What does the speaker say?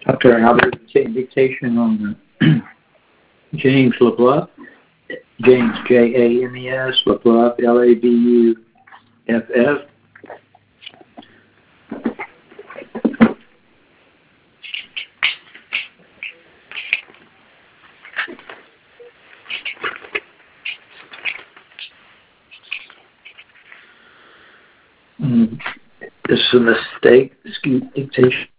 Okay, I'll be taking dictation on James LaBeouf. James, James, LaBeouf, Labuff. This is a mistake. Excuse dictation.